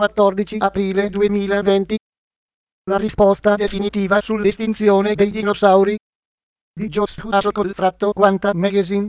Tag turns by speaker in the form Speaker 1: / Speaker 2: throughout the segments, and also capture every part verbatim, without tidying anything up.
Speaker 1: quattordici aprile duemilaventi. La risposta definitiva sull'estinzione dei dinosauri di Joshua Sokol Quanta Magazine.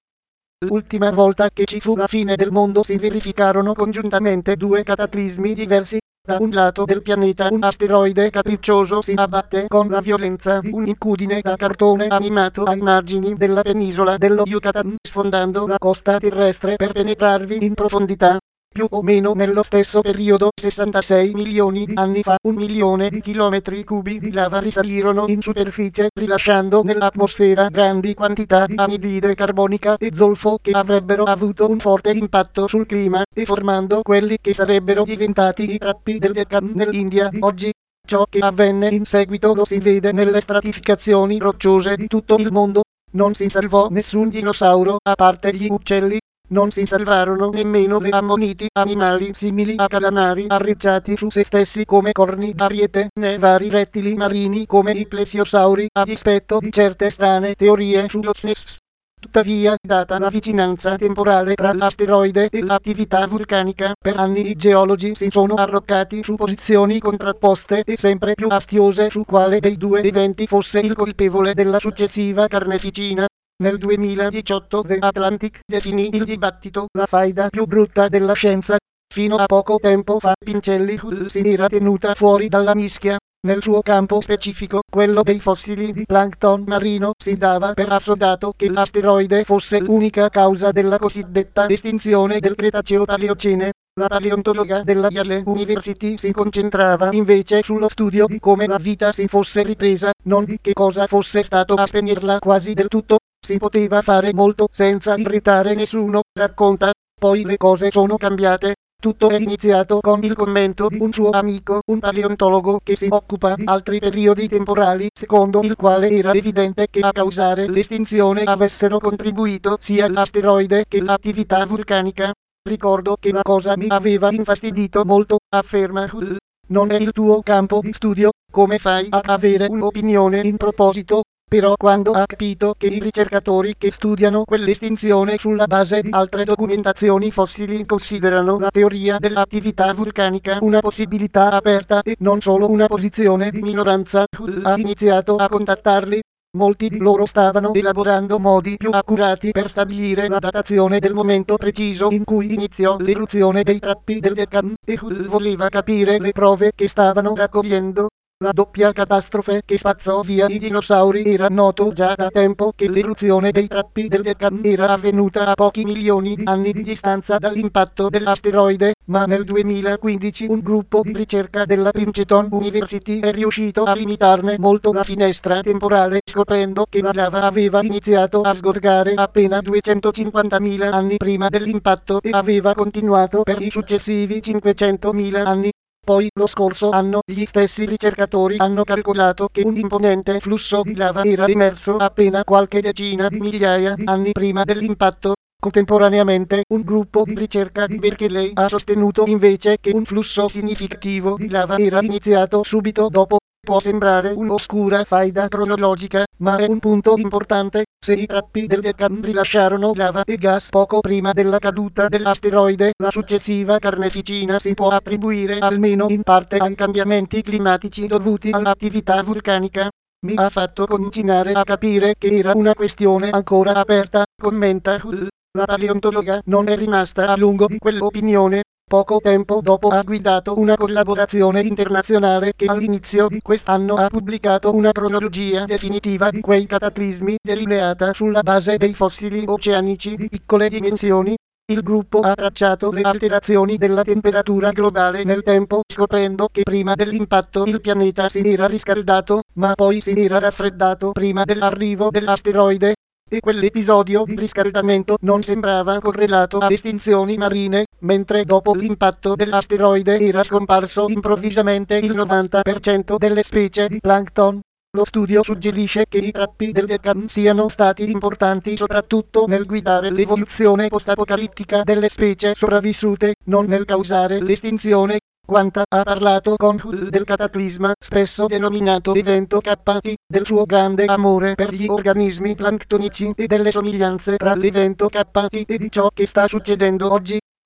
Speaker 1: L'ultima volta che ci fu la fine del mondo si verificarono congiuntamente due cataclismi diversi. Da un lato del pianeta un asteroide capriccioso si abbatte con la violenza di un'incudine da cartone animato ai margini della penisola dello Yucatan, sfondando la costa terrestre per penetrarvi in profondità. Più o meno nello stesso periodo, sessantasei milioni di anni fa, un milione di chilometri cubi di lava risalirono in superficie, rilasciando nell'atmosfera grandi quantità di anidride carbonica e zolfo che avrebbero avuto un forte impatto sul clima, e formando quelli che sarebbero diventati i trappi del Deccan nell'India di oggi. Ciò che avvenne in seguito lo si vede nelle stratificazioni rocciose di tutto il mondo. Non si salvò nessun dinosauro, a parte gli uccelli. Non si salvarono nemmeno le ammoniti, animali simili a calamari arricciati su se stessi come corni d'ariete, né vari rettili marini come i plesiosauri, a dispetto di certe strane teorie sullo S N E S. Tuttavia, data la vicinanza temporale tra l'asteroide e l'attività vulcanica, per anni i geologi si sono arroccati su posizioni contrapposte e sempre più astiose su quale dei due eventi fosse il colpevole della successiva carneficina. Nel duemiladiciotto The Atlantic definì il dibattito la faida più brutta della scienza. Fino a poco tempo fa Pincelli Hull si era tenuta fuori dalla mischia. Nel suo campo specifico, quello dei fossili di plankton marino, si dava per assodato che l'asteroide fosse l'unica causa della cosiddetta estinzione del Cretaceo-Paleocene. La paleontologa della Yale University si concentrava invece sullo studio di come la vita si fosse ripresa, non di che cosa fosse stato a spegnerla quasi del tutto. Si poteva fare molto senza irritare nessuno, racconta. Poi le cose sono cambiate. Tutto è iniziato con il commento di un suo amico, un paleontologo che si occupa di altri periodi temporali, secondo il quale era evidente che a causare l'estinzione avessero contribuito sia l'asteroide che l'attività vulcanica. Ricordo che la cosa mi aveva infastidito molto, afferma Hull. Non è il tuo campo di studio, come fai a avere un'opinione in proposito? Però quando ha capito che i ricercatori che studiano quell'estinzione sulla base di altre documentazioni fossili considerano la teoria dell'attività vulcanica una possibilità aperta e non solo una posizione di minoranza, Hull ha iniziato a contattarli. Molti di loro stavano elaborando modi più accurati per stabilire la datazione del momento preciso in cui iniziò l'eruzione dei trappi del Deccan, e Hull voleva capire le prove che stavano raccogliendo. La doppia catastrofe che spazzò via i dinosauri era noto già da tempo che l'eruzione dei trappi del Deccan era avvenuta a pochi milioni di anni di distanza dall'impatto dell'asteroide, ma nel duemilaquindici un gruppo di ricerca della Princeton University è riuscito a limitarne molto la finestra temporale, scoprendo che la lava aveva iniziato a sgorgare appena duecentocinquantamila anni prima dell'impatto e aveva continuato per i successivi cinquecentomila anni. Poi, lo scorso anno, gli stessi ricercatori hanno calcolato che un imponente flusso di lava era emerso appena qualche decina di migliaia di anni prima dell'impatto. Contemporaneamente, un gruppo di ricerca di Berkeley ha sostenuto invece che un flusso significativo di lava era iniziato subito dopo. Può sembrare un'oscura faida cronologica, ma è un punto importante. Se i trappi del Deccan rilasciarono lava e gas poco prima della caduta dell'asteroide, la successiva carneficina si può attribuire almeno in parte ai cambiamenti climatici dovuti all'attività vulcanica. Mi ha fatto cominciare a capire che era una questione ancora aperta, commenta Hull. La paleontologa non è rimasta a lungo di quell'opinione. Poco tempo dopo ha guidato una collaborazione internazionale che all'inizio di quest'anno ha pubblicato una cronologia definitiva di quei cataclismi delineata sulla base dei fossili oceanici di piccole dimensioni. Il gruppo ha tracciato le alterazioni della temperatura globale nel tempo, scoprendo che prima dell'impatto il pianeta si era riscaldato, ma poi si era raffreddato prima dell'arrivo dell'asteroide. E quell'episodio di riscaldamento non sembrava correlato a estinzioni marine, mentre dopo l'impatto dell'asteroide era scomparso improvvisamente il novanta per cento delle specie di plankton. Lo studio suggerisce che i trappi del Deccan siano stati importanti soprattutto nel guidare l'evoluzione post-apocalittica delle specie sopravvissute, non nel causare l'estinzione. Quanta ha parlato con Hull del cataclisma, spesso denominato evento K T, del suo grande amore per gli organismi planctonici e delle somiglianze tra l'evento K T e di ciò che sta succedendo oggi.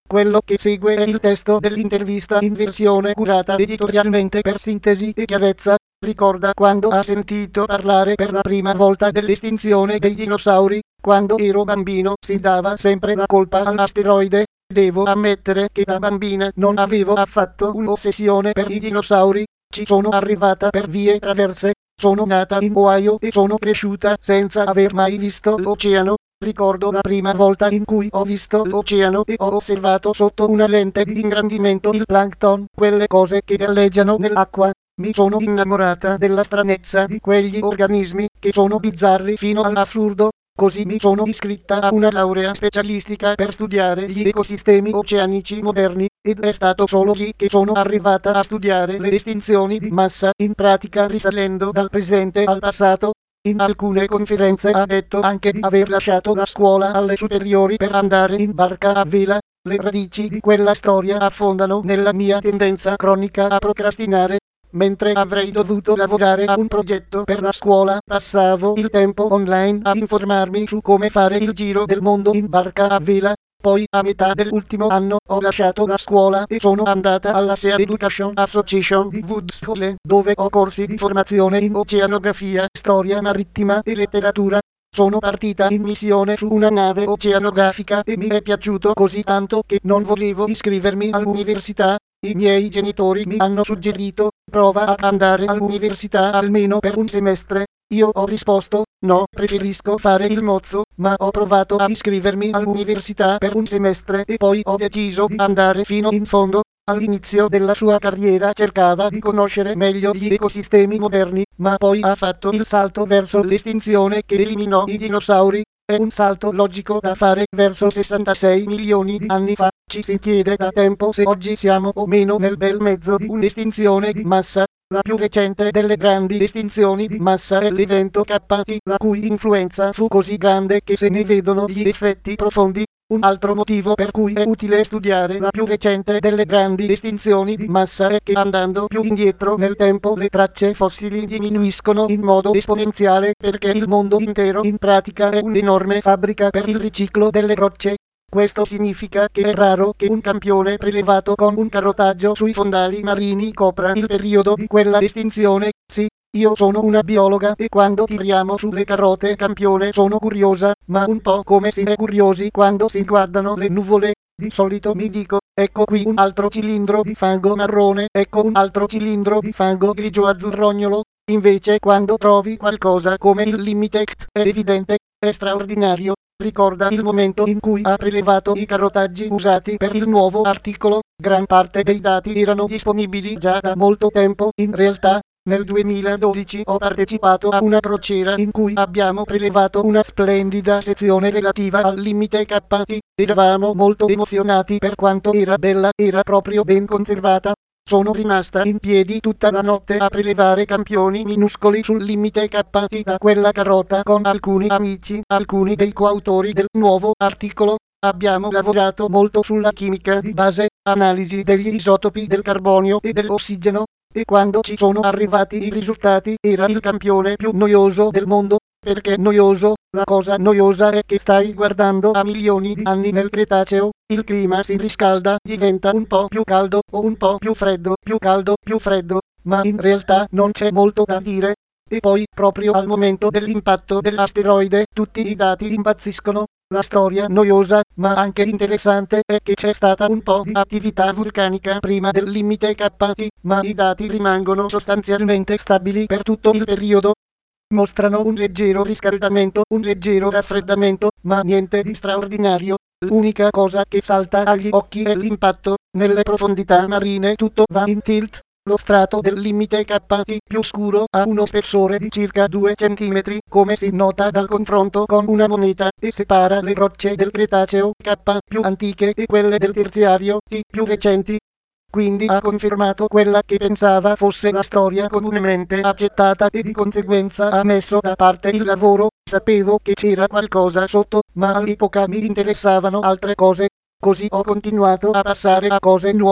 Speaker 1: Quello che segue è il testo dell'intervista in versione curata editorialmente per sintesi e chiarezza. Ricorda quando ha sentito parlare per la prima volta dell'estinzione dei dinosauri? Quando ero bambino si dava sempre la colpa all'asteroide. Devo ammettere che da bambina non avevo affatto un'ossessione per i dinosauri. Ci sono arrivata per vie traverse. Sono nata in Ohio e sono cresciuta senza aver mai visto l'oceano. Ricordo la prima volta in cui ho visto l'oceano e ho osservato sotto una lente di ingrandimento il plankton, quelle cose che galleggiano nell'acqua. Mi sono innamorata della stranezza di quegli organismi che sono bizzarri fino all'assurdo. Così mi sono iscritta a una laurea specialistica per studiare gli ecosistemi oceanici moderni, ed è stato solo lì che sono arrivata a studiare le estinzioni di massa, in pratica risalendo dal presente al passato. In alcune conferenze ha detto anche di aver lasciato la scuola alle superiori per andare in barca a vela. Le radici di quella storia affondano nella mia tendenza cronica a procrastinare. Mentre avrei dovuto lavorare a un progetto per la scuola, passavo il tempo online a informarmi su come fare il giro del mondo in barca a vela. Poi, a metà dell'ultimo anno, ho lasciato la scuola e sono andata alla Sea Education Association di Woodsville, dove ho corsi di formazione in oceanografia, storia marittima e letteratura. Sono partita in missione su una nave oceanografica e mi è piaciuto così tanto che non volevo iscrivermi all'università. I miei genitori mi hanno suggerito: prova ad andare all'università almeno per un semestre. Io ho risposto: no, preferisco fare il mozzo, ma ho provato a iscrivermi all'università per un semestre e poi ho deciso di andare fino in fondo. All'inizio della sua carriera cercava di conoscere meglio gli ecosistemi moderni, ma poi ha fatto il salto verso l'estinzione che eliminò i dinosauri. È un salto logico da fare verso sessantasei milioni di anni fa. Ci si chiede da tempo se oggi siamo o meno nel bel mezzo di un'estinzione di massa. La più recente delle grandi estinzioni di massa è l'evento K T, la cui influenza fu così grande che se ne vedono gli effetti profondi. Un altro motivo per cui è utile studiare la più recente delle grandi estinzioni di massa è che andando più indietro nel tempo le tracce fossili diminuiscono in modo esponenziale, perché il mondo intero in pratica è un'enorme fabbrica per il riciclo delle rocce. Questo significa che è raro che un campione prelevato con un carotaggio sui fondali marini copra il periodo di quella estinzione. Sì, io sono una biologa e quando tiriamo sulle carote campione sono curiosa, ma un po' come si è curiosi quando si guardano le nuvole. Di solito mi dico: ecco qui un altro cilindro di fango marrone, ecco un altro cilindro di fango grigio azzurrognolo. Invece quando trovi qualcosa come il Limitect è evidente, è straordinario. Ricorda il momento in cui ha prelevato i carotaggi usati per il nuovo articolo? Gran parte dei dati erano disponibili già da molto tempo. In realtà, nel duemiladodici ho partecipato a una crociera in cui abbiamo prelevato una splendida sezione relativa al limite K T. Eravamo molto emozionati per quanto era bella, era proprio ben conservata. Sono rimasta in piedi tutta la notte a prelevare campioni minuscoli sul limite K T da quella carota con alcuni amici, alcuni dei coautori del nuovo articolo. Abbiamo lavorato molto sulla chimica di base, analisi degli isotopi del carbonio e dell'ossigeno, e quando ci sono arrivati i risultati era il campione più noioso del mondo. Perché noioso? La cosa noiosa è che stai guardando a milioni di anni nel Cretaceo, il clima si riscalda, diventa un po' più caldo o un po' più freddo, più caldo, più freddo, ma in realtà non c'è molto da dire. E poi, proprio al momento dell'impatto dell'asteroide, tutti i dati impazziscono. La storia noiosa, ma anche interessante, è che c'è stata un po' di attività vulcanica prima del limite K T, ma i dati rimangono sostanzialmente stabili per tutto il periodo. Mostrano un leggero riscaldamento, un leggero raffreddamento, ma niente di straordinario. L'unica cosa che salta agli occhi è l'impatto. Nelle profondità marine tutto va in tilt. Lo strato del limite K T più scuro ha uno spessore di circa due centimetri, come si nota dal confronto con una moneta, e separa le rocce del Cretaceo K più antiche e quelle del Terziario T più recenti. Quindi ha confermato quella che pensava fosse la storia comunemente accettata e di conseguenza ha messo da parte il lavoro. Sapevo che c'era qualcosa sotto, ma all'epoca mi interessavano altre cose. Così ho continuato a passare a cose nuove.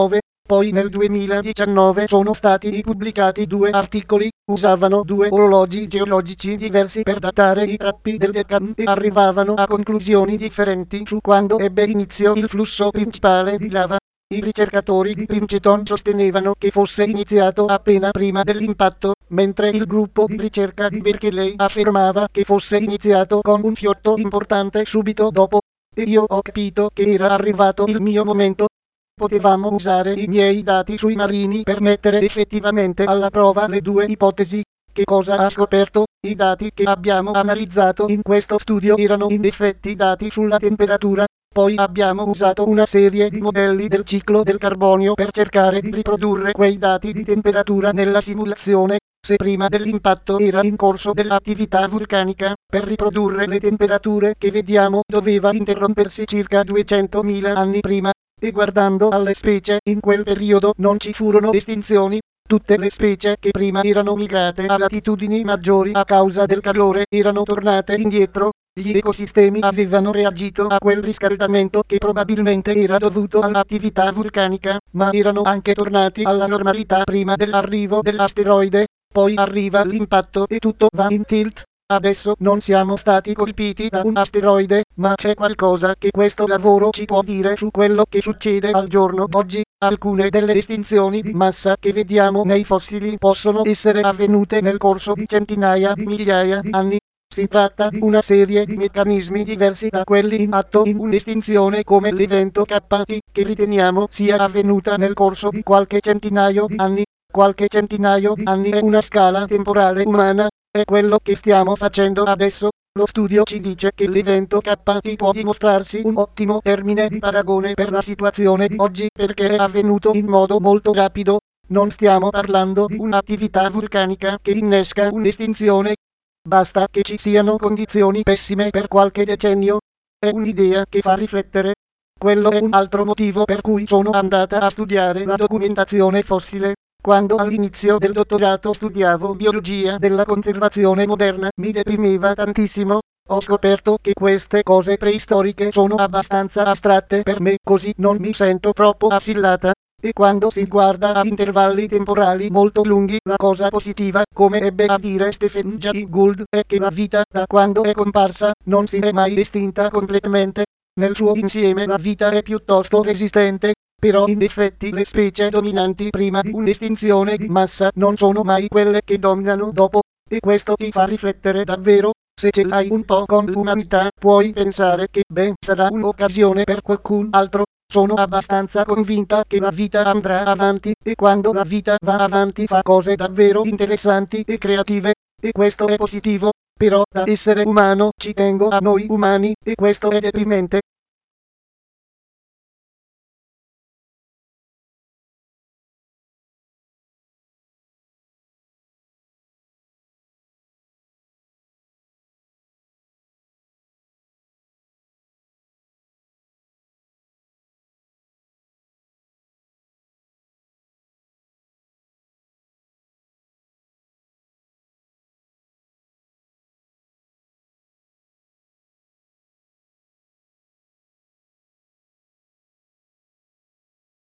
Speaker 1: Poi nel duemiladiciannove sono stati pubblicati due articoli, usavano due orologi geologici diversi per datare i tratti del Deccan e arrivavano a conclusioni differenti su quando ebbe inizio il flusso principale di lava. I ricercatori di Princeton sostenevano che fosse iniziato appena prima dell'impatto, mentre il gruppo di ricerca di Berkeley affermava che fosse iniziato con un fiotto importante subito dopo. E io ho capito che era arrivato il mio momento. Potevamo usare i miei dati sui marini per mettere effettivamente alla prova le due ipotesi. Che cosa ha scoperto? I dati che abbiamo analizzato in questo studio erano in effetti dati sulla temperatura. Poi abbiamo usato una serie di modelli del ciclo del carbonio per cercare di riprodurre quei dati di temperatura nella simulazione. Se prima dell'impatto era in corso dell'attività vulcanica, per riprodurre le temperature che vediamo doveva interrompersi circa duecentomila anni prima. E guardando alle specie in quel periodo non ci furono estinzioni. Tutte le specie che prima erano migrate a latitudini maggiori a causa del calore erano tornate indietro. Gli ecosistemi avevano reagito a quel riscaldamento che probabilmente era dovuto all'attività vulcanica, ma erano anche tornati alla normalità prima dell'arrivo dell'asteroide. Poi arriva l'impatto e tutto va in tilt. Adesso non siamo stati colpiti da un asteroide, ma c'è qualcosa che questo lavoro ci può dire su quello che succede al giorno d'oggi. Alcune delle estinzioni di massa che vediamo nei fossili possono essere avvenute nel corso di centinaia di migliaia di anni. Si tratta di una serie di meccanismi diversi da quelli in atto in un'estinzione come l'evento K T, che riteniamo sia avvenuta nel corso di qualche centinaio di anni. Qualche centinaio di anni è una scala temporale umana. È quello che stiamo facendo adesso. Lo studio ci dice che l'evento K T può dimostrarsi un ottimo termine di paragone per la situazione di oggi perché è avvenuto in modo molto rapido. Non stiamo parlando di un'attività vulcanica che innesca un'estinzione. Basta che ci siano condizioni pessime per qualche decennio. È un'idea che fa riflettere. Quello è un altro motivo per cui sono andata a studiare la documentazione fossile. Quando all'inizio del dottorato studiavo biologia della conservazione moderna mi deprimeva tantissimo. Ho scoperto che queste cose preistoriche sono abbastanza astratte per me, così non mi sento troppo assillata. E quando si guarda a intervalli temporali molto lunghi, la cosa positiva, come ebbe a dire Stephen Jay Gould, è che la vita, da quando è comparsa, non si è mai estinta completamente. Nel suo insieme la vita è piuttosto resistente. Però in effetti le specie dominanti prima di un'estinzione di massa non sono mai quelle che dominano dopo, e questo ti fa riflettere davvero. Se ce l'hai un po' con l'umanità, puoi pensare che, beh, sarà un'occasione per qualcun altro. Sono abbastanza convinta che la vita andrà avanti, e quando la vita va avanti fa cose davvero interessanti e creative, e questo è positivo. Però da essere umano ci tengo a noi umani, e questo è deprimente.